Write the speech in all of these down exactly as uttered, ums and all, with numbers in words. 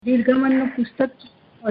નિર્ગમનનું પુસ્તક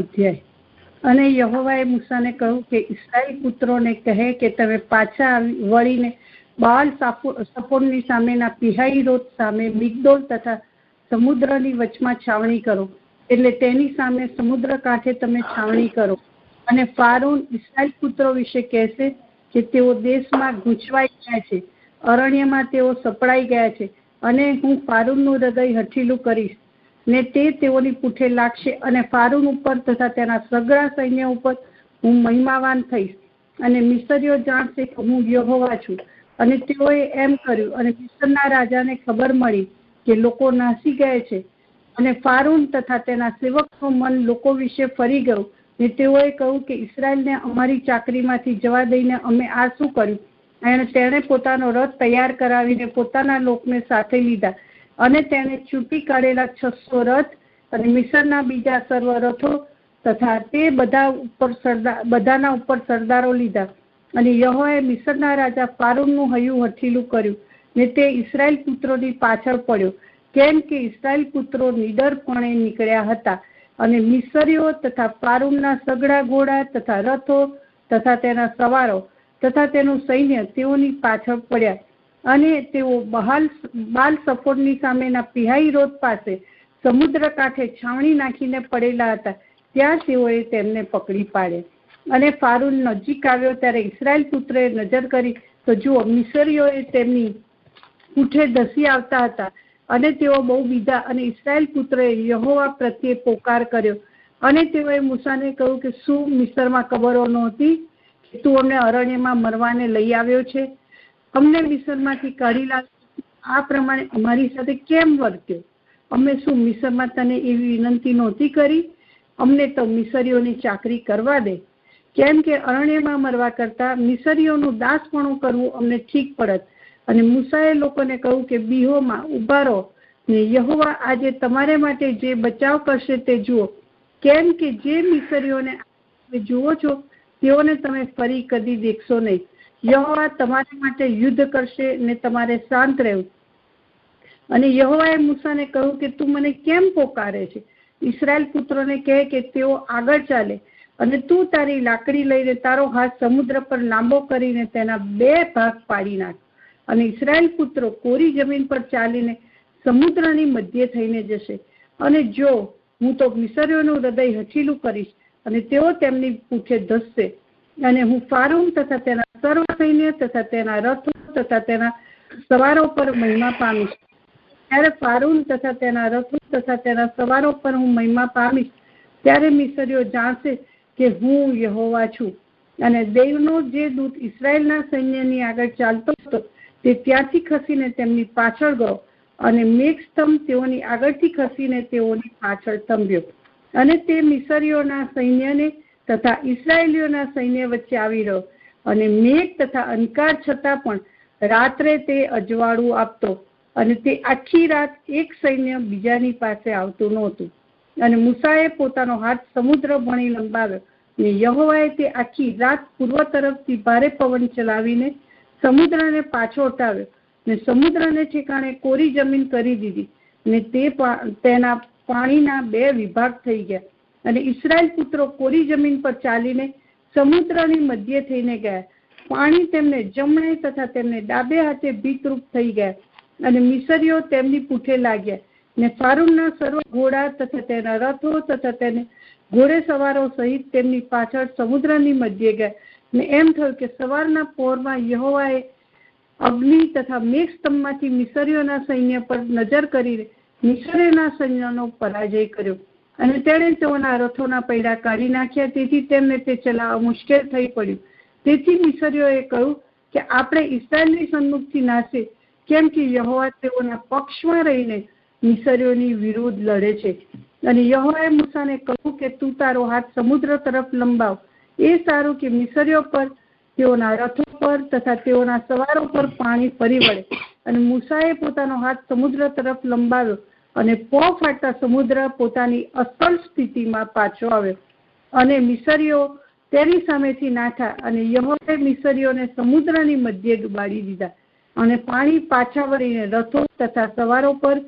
અધ્યાય। અને યહોવાએ મૂસાને કહ્યું કે ઇસ્રાએલ પુત્રોને કહે કે તમે પાછા વળીને બાલ સફોનની સામેના પિહાઈરોત સામે મિગદોલ તથા સમુદ્રની વચમાં છાવણી કરો, એટલે તેની સામે સમુદ્ર કાંઠે તમે છાવણી કરો। અને ફારૂન ઇસ્રાએલ પુત્રો વિશે કહેશે કે તેઓ દેશમાં ગૂંચવાઈ ગયા છે, અરણ્યમાં તેઓ સપડાઈ ગયા છે, અને હું ફારૂનનું હૃદય હઠીલું કરીશ ને તે તેઓની પૂઠે લાગશે, અને ફારૂન ઉપર તથા તેના સગળા સૈન્ય ઉપર હું મહિમાવાન થઈશ, અને મિસરીઓ જાણશે કે હું યહોવા છું। અને તેઓએ એમ કર્યું, અને મિસરના રાજાને ખબર મળી કે લોકો નાસી ગયા છે, અને ફારૂન તથા તેના સેવકનું મન લોકો વિશે ફરી ગયું, ને તેઓએ કહ્યું કે ઇસ્રાએલને અમારી ચાકરીમાંથી જવા દઈને અમે આ શું કર્યું? અને તેણે પોતાનો રથ તૈયાર કરાવીને પોતાના લોકને સાથે લીધા, અને તેણે ચૂંટી કાઢેલા છસો રથ અને મિસરના બીજા સર્વ રથો તથા તે બધા ઉપર સરદાર બધાના ઉપર સરદારો લીધા। અને યહોવાએ મિસરના રાજા ફારૂનનું હૈયું હઠીલું કર્યું, ને તે ઇસ્રાએલ પુત્રોની પાછળ પડ્યો, કેમ કે ઇસ્રાએલ પુત્રો નિડરપણે નીકળ્યા હતા। અને મિસરીઓ તથા ફારૂનના સગડા ઘોડા તથા રથો તથા તેના સવારો તથા તેનું સૈન્ય તેઓની પાછળ પડ્યા, અને તેઓ બહાલ બાલ સફોરની સામેના પિહાઈરોત પાસે સમુદ્ર કાંઠે છાવણી નાખીને પડેલા હતા, ત્યાં તેઓએ તેમને પકડી પાડ્યા। અને ફારૂન નજીક આવ્યો ત્યારે ઇસ્રાએલ પુત્રોએ નજર કરી, તો જુઓ, મિસરીઓએ તેમની પૂઠે ધસી આવતા હતા, અને તેઓ બહુ બીધા, અને ઇસ્રાએલ પુત્રોએ યહોવા પ્રત્યે પોકાર કર્યો। અને તેઓએ મૂસાને કહ્યું કે શું મિસરમાં કબરો નહોતી કે તું અમને અરણ્યમાં મરવાને લઈ આવ્યો છે? અમને મિસરમાંથી કાઢી લાવ્યો, આ પ્રમાણે અમારી સાથે કેમ વર્ત્યો? અમે શું મિસરમાં તને એવી વિનંતી નહોતી કરી? અમને તો મિસરીઓની ચાકરી કરવા દે, કેમ કે અરણ્યમાં મરવા કરતા મિસરીઓનું દાસપણું કરવું અમને ઠીક પડત। અને મૂસાએ લોકોને કહ્યું કે બીહોમાં ઉભા રહો, ને યહોવા આજે તમારે માટે જે બચાવ કરશે તે જુઓ, કેમ કે જે મિસરીઓને જુઓ છો તેઓને તમે ફરી કદી દેખશો નહીં। યહોવા તમારા માટે યુદ્ધ કરશે, ને તમારે શાંત રહેવું। અને યહોવાએ મૂસાને કહ્યું કે તું મને કેમ પોકારે છે? ઇસ્રાએલ પુત્રોને કહે કે તેઓ આગળ ચાલે, અને તું તારી લાકડી લઈને તારો હાથ સમુદ્ર પર લાંબો કરીને તેના બે ભાગ પાડી નાખ, અને ઇસ્રાએલ પુત્રો કોરી જમીન પર ચાલીને સમુદ્રની મધ્યે થઈને જશે। અને જો હું તો મિસરીઓનું હૃદય હઠીલું કરીશ, અને તેઓ તેમની પૂઠે ધસશે, અને હું ફારૂન તથા તેના સર્વ સૈન્ય તથા તેના રથો તથા તેના સવારો પર મહિમા પામીશ। ત્યારે ફારૂન તથા તેના રથો તથા તેના સવારો પર હું મહિમા પામીશ, ત્યારે મિસરીઓ જાણશે કે હું યહોવા છું। અને દેવનો જે દૂત ઇસ્રાએલના સૈન્યની આગળ ચાલતો હતો તે ત્યાંથી ખસીને તેમની પાછળ ગયો, અને મેઘસ્તંભ તેઓની આગળથી ખસીને તેઓની પાછળ થંભ્યો, અને તે મિસરીઓના સૈન્યને તથા ઇસ્રાએલીઓના સૈન્ય વચ્ચે આવી રહ્યો, અને મેઘ તથા અંધકાર છતાં પણ રાત્રે તે અજવાળું આપતો, અને તે આખી રાત એક સૈન્ય બીજાની પાસે આવતું નહોતું। અને મૂસાએ પોતાનો હાથ સમુદ્ર ભણી લંબાવ્યો, ને યહોવાએ તે આખી રાત પૂર્વ તરફથી ભારે પવન ચલાવીને સમુદ્રને પાછો હટાવ્યો, ને સમુદ્રને ઠેકાણે કોરી જમીન કરી દીધી, ને તે તેના પાણીના બે વિભાગ થઈ ગયા। અને ઇસ્રાએલ પુત્રો કોરી જમીન પર ચાલીને સમુદ્રની મધ્યે થઈને ગયા, પાણી તેમને જમણે તથા તેમને ડાબે હાથે ભીતરૂપ થઈ ગયા, અને મિસરીઓ તેમની પૂઠે લાગ્યા, ને ફારૂનના સર્વ ઘોડા તથા તેના રથો તથા તેને ઘોડે સવારો સહિત તેમની પાછળ સમુદ્રની મધ્યે ગયા। ને એમ થયું કે સવારના પહોરમાં યહોવાએ અગ્નિ તથા મેઘસ્તંભમાંથી મિસરીઓના સૈન્ય પર નજર કરીને મિસરીઓના સૈન્યનો પરાજય કર્યો, અને તેણે તેઓના રથોના પૈડા કાઢી નાખ્યા, તેથી તેમને તે ચલાવવા મુશ્કેલ થઈ પડ્યું। તેથી મિસરીઓએ કહ્યું કે આપણે ઇસ્રાએલની સન્મુખથી નાશે, કેમ કે યહોવા તેઓના પક્ષમાં રહીને મિસરીઓની વિરુદ્ધ લડે છે। અને યહોવાએ મૂસાને કહ્યું કે તું તારો હાથ સમુદ્ર તરફ લંબાવ, એ સારું કે મિસરીઓ પર, તેઓના રથો પર તથા તેઓના સવારો પર પાણી ફરી વળે। અને મૂસાએ પોતાનો હાથ સમુદ્ર તરફ લંબાવ્યો, અને પો ફાટતા સમુદ્ર પોતાની અસલ સ્થિતિમાં પાછો આવ્યો, અને મિસરીઓ તેની સામેથી નાઠા, અને યહોવાએ મિસરીઓને સમુદ્રની મધ્યે ડુબાડી દીધા, અને પાણી પાછા વળીને રથો તથા સવારો પર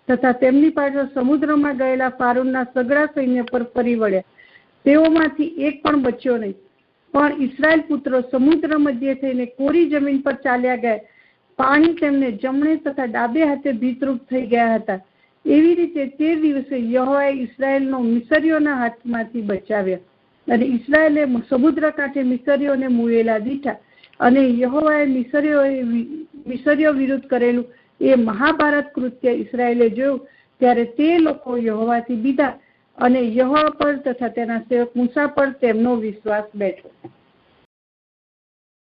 તથા તેમની પાછળ સમુદ્રમાં ગયેલા ફારૂનના સઘળા સૈન્ય પર ફરી વળ્યા. તેઓમાંથી એક પણ બચ્યો નહીં. પણ ઇસ્રાયેલ પુત્રો સમુદ્ર મધ્યે થઈને કોરી જમીન પર ચાલ્યા ગયા. પાણી તેમને જમણે તથા ડાબે હાથે ભીતરૂપ થઈ ગયા હતા. એવી રીતે તે દિવસે યહોવાએ ઇસ્રાયેલનો મિસરીઓના હાથમાંથી બચાવ્યા, અને ઇસ્રાયેલે સમુદ્ર કાંઠે મિસરીઓને મુએલા દીઠા. અને યહોવાએ મિસરીઓ મિસરીઓ વિરુદ્ધ કરેલું એ મહાભારત કૃત્ય ઇસ્રાયેલે જોયું, ત્યારે તે લોકો યહોવાથી બીધા, અને યહોવા પર તથા તેના સેવક મૂસા પર તેમનો વિશ્વાસ બેઠો.